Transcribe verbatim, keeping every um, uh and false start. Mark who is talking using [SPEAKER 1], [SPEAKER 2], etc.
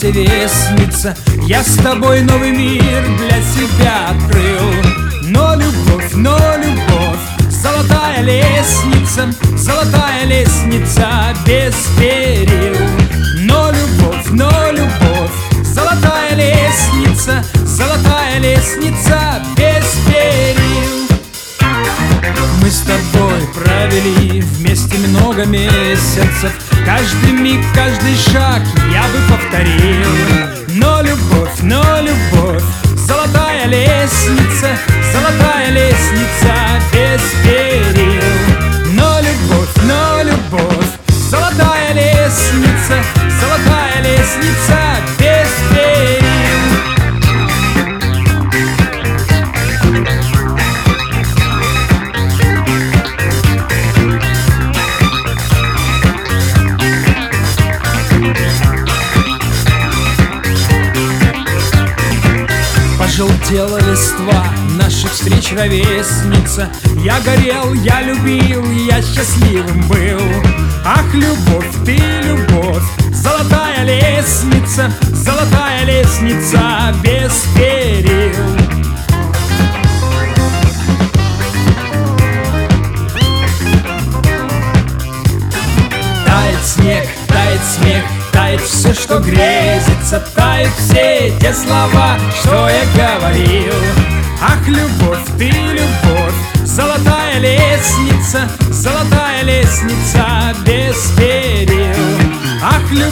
[SPEAKER 1] повсеместница, я с тобой новый мир для себя открыл. Но любовь, но любовь, золотая лестница, золотая лестница без перил. Но любовь, но любовь, золотая лестница, золотая лестница без перил. Мы с тобой провели вместе много месяцев, каждый миг, каждый шаг я бы повторил. Но любовь, но любовь, золотая лестница, золотая лестница без перил. Но любовь, но любовь, золотая лестница, золотая лестница без перил. Пожелтела листва наших встреч, ровесница. Я горел, я любил, я счастливым был. Ах, любовь, ты любовь, золотая лестница, золотая лестница без перил. Тает снег, тает смех, тает все, что грезится, тают все те слова, что я говорил. Ах, любовь, ты любовь, золотая лестница, золотая лестница без перил. Ах, любовь.